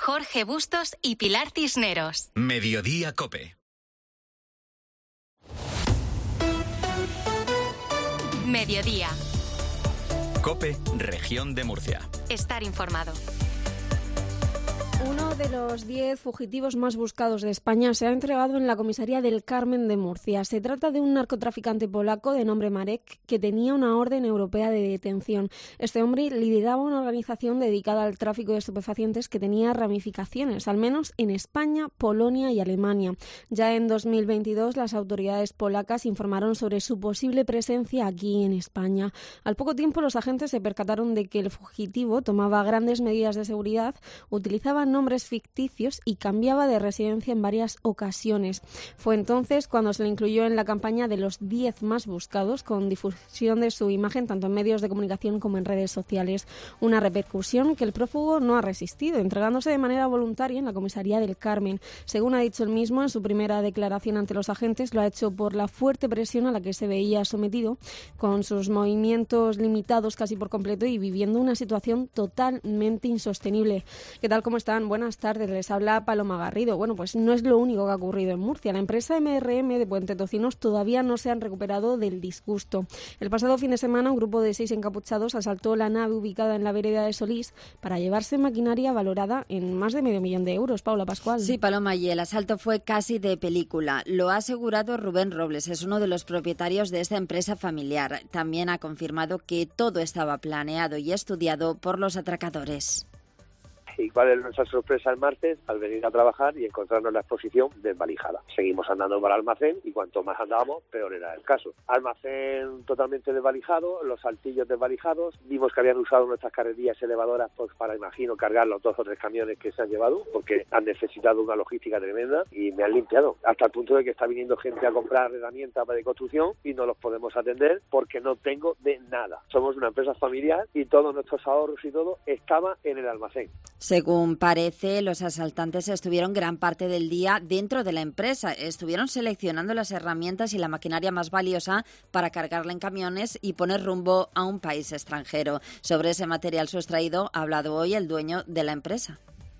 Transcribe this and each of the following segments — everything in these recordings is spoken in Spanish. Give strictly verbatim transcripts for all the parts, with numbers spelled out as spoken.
Jorge Bustos y Pilar Cisneros. Mediodía COPE. Mediodía. COPE, Región de Murcia. Estar informado. Uno de los diez fugitivos más buscados de España se ha entregado en la comisaría del Carmen de Murcia. Se trata de un narcotraficante polaco de nombre Marek, que tenía una orden europea de detención. Este hombre lideraba una organización dedicada al tráfico de estupefacientes que tenía ramificaciones, al menos en España, Polonia y Alemania. Ya en dos mil veintidós, las autoridades polacas informaron sobre su posible presencia aquí en España. Al poco tiempo, los agentes se percataron de que el fugitivo tomaba grandes medidas de seguridad, utilizaba nombres ficticios y cambiaba de residencia en varias ocasiones. Fue entonces cuando se le incluyó en la campaña de los diez más buscados, con difusión de su imagen tanto en medios de comunicación como en redes sociales. Una repercusión que el prófugo no ha resistido, entregándose de manera voluntaria en la comisaría del Carmen. Según ha dicho él mismo en su primera declaración ante los agentes, lo ha hecho por la fuerte presión a la que se veía sometido, con sus movimientos limitados casi por completo y viviendo una situación totalmente insostenible. ¿Qué tal? ¿Cómo están? Buenas tardes, les habla Paloma Garrido. Bueno, pues no es lo único que ha ocurrido en Murcia. La empresa eme erre eme de Puente Tocinos todavía no se han recuperado del disgusto. El pasado fin de semana un grupo de seis encapuchados asaltó la nave ubicada en la vereda de Solís para llevarse maquinaria valorada en más de medio millón de euros. Paula Pascual. Sí, Paloma, y el asalto fue casi de película. Lo ha asegurado Rubén Robles, es uno de los propietarios de esta empresa familiar. También ha confirmado que todo estaba planeado y estudiado por los atracadores. ¿Y cuál es nuestra sorpresa el martes al venir a trabajar y encontrarnos la exposición desvalijada? Seguimos andando para el almacén y cuanto más andábamos, peor era el caso. Almacén totalmente desvalijado, los altillos desvalijados, vimos que habían usado nuestras carretillas elevadoras pues, para, imagino, cargar los dos o tres camiones que se han llevado, porque han necesitado una logística tremenda y me han limpiado, hasta el punto de que está viniendo gente a comprar herramientas de construcción y no los podemos atender porque no tengo de nada. Somos una empresa familiar y todos nuestros ahorros y todo estaba en el almacén. Según parece, los asaltantes estuvieron gran parte del día dentro de la empresa. Estuvieron seleccionando las herramientas y la maquinaria más valiosa para cargarla en camiones y poner rumbo a un país extranjero. Sobre ese material sustraído ha hablado hoy el dueño de la empresa.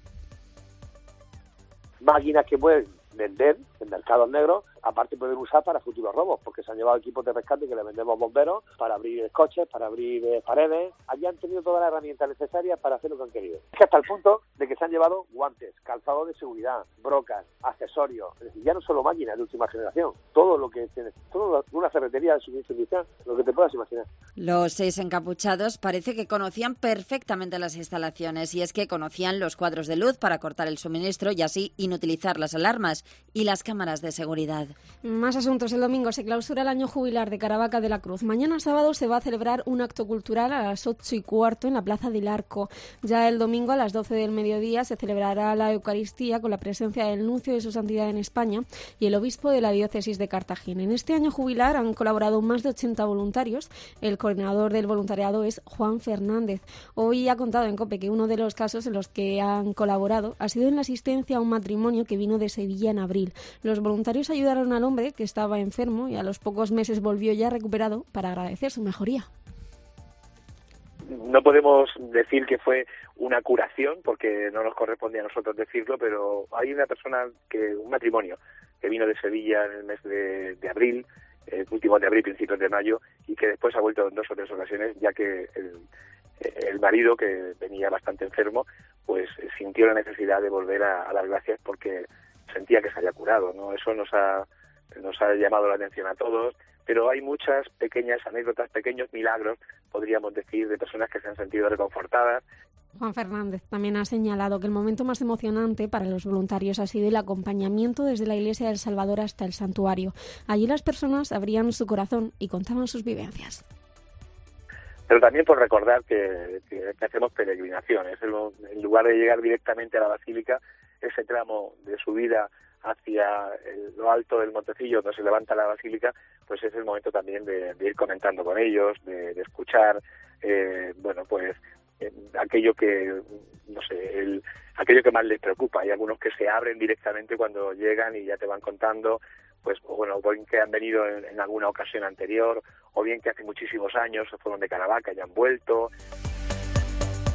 Máquinas que pueden vender en mercados negros, aparte pueden usar para futuros robos, porque se han llevado equipos de rescate que le vendemos bomberos para abrir coches, para abrir eh, paredes. Allí han tenido todas las herramientas necesarias para hacer lo que han querido. Es que hasta el punto de que se han llevado guantes, calzado de seguridad, brocas, accesorios, es decir, ya no solo máquinas de última generación, todo lo que tiene, toda una ferretería de suministro industrial, lo que te puedas imaginar. Los seis encapuchados parece que conocían perfectamente las instalaciones, y es que conocían los cuadros de luz para cortar el suministro y así inutilizar las alarmas y las cámaras de seguridad. Más asuntos. El domingo se clausura el año jubilar de Caravaca de la Cruz. Mañana sábado se va a celebrar un acto cultural a las ocho y cuarto en la Plaza del Arco. Ya el domingo a las doce del mediodía se celebrará la Eucaristía con la presencia del nuncio de su santidad en España y el obispo de la diócesis de Cartagena. En este año jubilar han colaborado más de ochenta voluntarios. El coordinador del voluntariado es Juan Fernández. Hoy ha contado en COPE que uno de los casos en los que han colaborado ha sido en la asistencia a un matrimonio que vino de Sevilla en abril. Los voluntarios ayudaron al hombre que estaba enfermo y a los pocos meses volvió ya recuperado para agradecer su mejoría. No podemos decir que fue una curación porque no nos corresponde a nosotros decirlo, pero hay una persona, que un matrimonio que vino de Sevilla en el mes de, de abril, eh, últimos de abril, principios de mayo, y que después ha vuelto en dos o tres ocasiones, ya que el, el marido, que venía bastante enfermo, pues sintió la necesidad de volver a, a dar gracias porque sentía que se había curado, ¿no? Eso nos ha nos ha llamado la atención a todos, pero hay muchas pequeñas anécdotas, pequeños milagros, podríamos decir, de personas que se han sentido reconfortadas. Juan Fernández también ha señalado que el momento más emocionante para los voluntarios ha sido el acompañamiento desde la Iglesia del Salvador hasta el santuario. Allí las personas abrían su corazón y contaban sus vivencias. Pero también por recordar que, que, que hacemos peregrinaciones. En lugar de llegar directamente a la Basílica, ese tramo de subida hacia el, lo alto del Montecillo, donde se levanta la Basílica, pues es el momento también de, de ir comentando con ellos, de, de escuchar, eh, bueno, pues eh, aquello que, no sé, el, aquello que más les preocupa. Hay algunos que se abren directamente cuando llegan y ya te van contando, pues bueno, o bien que han venido en, en alguna ocasión anterior, o bien que hace muchísimos años se fueron de Caravaca y han vuelto.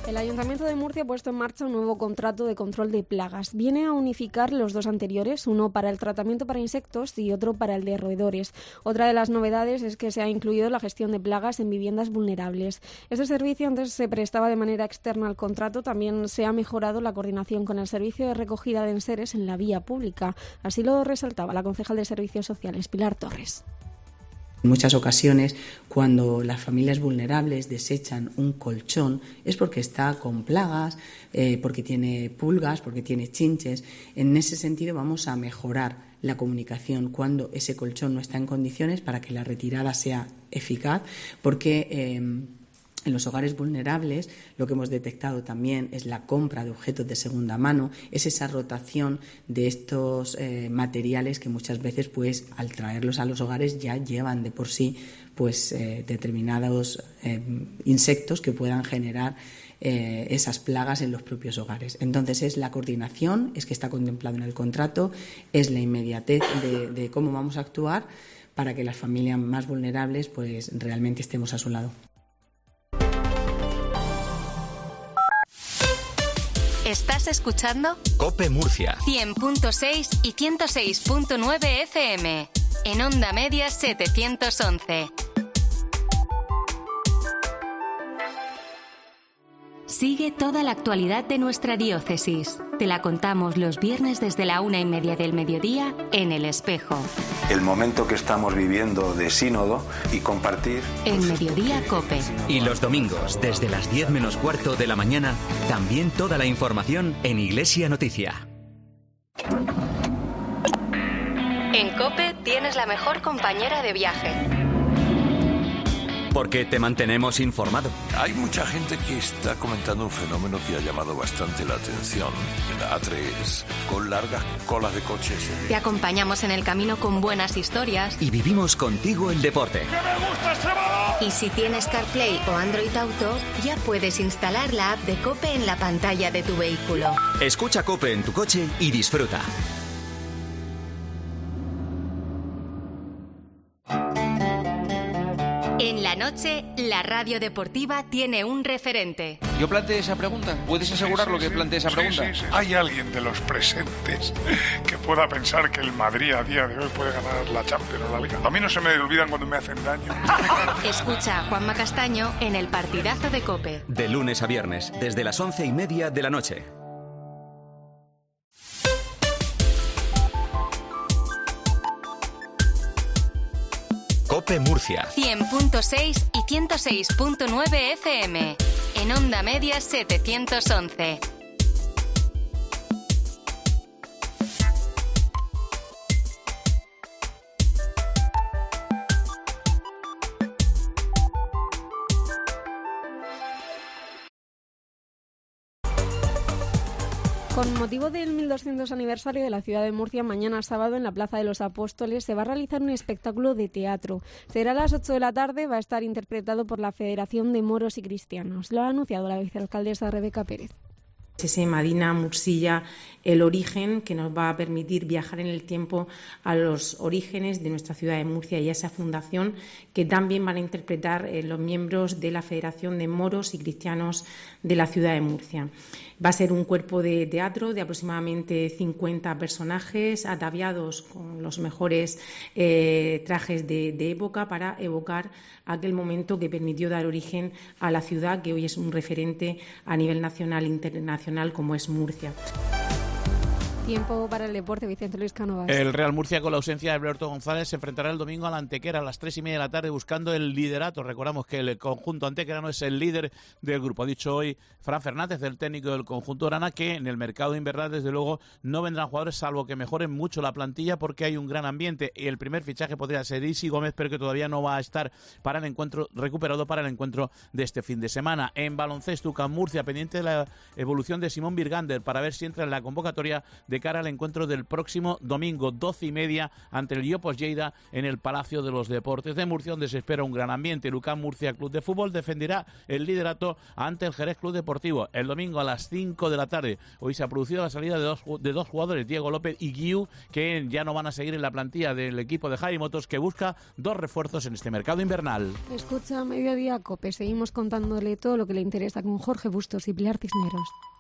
El Ayuntamiento de Murcia ha puesto en marcha un nuevo contrato de control de plagas. Viene a unificar los dos anteriores, uno para el tratamiento para insectos y otro para el de roedores. Otra de las novedades es que se ha incluido la gestión de plagas en viviendas vulnerables. Este servicio antes se prestaba de manera externa al contrato. También se ha mejorado la coordinación con el servicio de recogida de enseres en la vía pública. Así lo resaltaba la concejal de Servicios Sociales, Pilar Torres. En muchas ocasiones, cuando las familias vulnerables desechan un colchón, es porque está con plagas, eh, porque tiene pulgas, porque tiene chinches. En ese sentido, vamos a mejorar la comunicación cuando ese colchón no está en condiciones para que la retirada sea eficaz, porque eh, en los hogares vulnerables lo que hemos detectado también es la compra de objetos de segunda mano, es esa rotación de estos eh, materiales que muchas veces, pues, al traerlos a los hogares ya llevan de por sí, pues, eh, determinados eh, insectos que puedan generar eh, esas plagas en los propios hogares. Entonces, es la coordinación, es que está contemplado en el contrato, es la inmediatez de, de cómo vamos a actuar para que las familias más vulnerables, pues, realmente estemos a su lado. ¿Estás escuchando? COPE Murcia. cien punto seis y ciento seis punto nueve F M. En Onda Media setecientos once. Sigue toda la actualidad de nuestra diócesis. Te la contamos los viernes desde la una y media del mediodía en El Espejo. El momento que estamos viviendo de sínodo y compartir. En Mediodía COPE. Y los domingos, desde las diez menos cuarto de la mañana, también toda la información en Iglesia Noticia. En COPE tienes la mejor compañera de viaje. Porque te mantenemos informado. Hay mucha gente que está comentando un fenómeno que ha llamado bastante la atención. En la A tres, con largas colas de coches. Te acompañamos en el camino con buenas historias. Y vivimos contigo el deporte. ¡Que me gusta ese balón! Y si tienes CarPlay o Android Auto, ya puedes instalar la app de COPE en la pantalla de tu vehículo. Escucha COPE en tu coche y disfruta. En la noche, la radio deportiva tiene un referente. Yo planteé esa pregunta. ¿Puedes asegurarlo que planteé esa pregunta? Sí, sí, sí. ¿Hay alguien de los presentes que pueda pensar que el Madrid a día de hoy puede ganar la Champions o la Liga? A mí no se me olvidan cuando me hacen daño. Escucha a Juanma Castaño en el partidazo de COPE. De lunes a viernes, desde las once y media de la noche. COPE Murcia. cien punto seis y ciento seis punto nueve F M. En Onda Media setecientos once. Con motivo del mil doscientos aniversario de la ciudad de Murcia, mañana sábado en la Plaza de los Apóstoles se va a realizar un espectáculo de teatro. Será a las ocho de la tarde, va a estar interpretado por la Federación de Moros y Cristianos. Lo ha anunciado la vicealcaldesa Rebeca Pérez. Ese Madina Mursilla, el origen que nos va a permitir viajar en el tiempo a los orígenes de nuestra ciudad de Murcia y a esa fundación que también van a interpretar eh, los miembros de la Federación de Moros y Cristianos de la ciudad de Murcia. Va a ser un cuerpo de teatro de aproximadamente cincuenta personajes ataviados con los mejores eh, trajes de, de época para evocar aquel momento que permitió dar origen a la ciudad que hoy es un referente a nivel nacional e internacional como es Murcia. Tiempo para el deporte, Vicente Luis Cánovas. El Real Murcia, con la ausencia de Alberto González, se enfrentará el domingo a la Antequera a las tres y media de la tarde buscando el liderato. Recordamos que el conjunto antequerano es el líder del grupo. Ha dicho hoy Fran Fernández, el técnico del conjunto Orana, que en el mercado invernal, desde luego, no vendrán jugadores salvo que mejoren mucho la plantilla porque hay un gran ambiente. Y el primer fichaje podría ser Isi Gómez, pero que todavía no va a estar para el encuentro recuperado para el encuentro de este fin de semana. En baloncesto, UCAM Murcia, pendiente de la evolución de Simón Birgander para ver si entra en la convocatoria de de cara al encuentro del próximo domingo, doce y media, ante el Iopos Lleida en el Palacio de los Deportes de Murcia, donde se espera un gran ambiente. El U C A M Murcia Club de Fútbol defenderá el liderato ante el Jerez Club Deportivo el domingo a las cinco de la tarde. Hoy se ha producido la salida de dos, de dos jugadores, Diego López y Guiu, que ya no van a seguir en la plantilla del equipo de Javi Motos, que busca dos refuerzos en este mercado invernal. Escucha Mediodía COPE, seguimos contándole todo lo que le interesa con Jorge Bustos y Pilar Cisneros.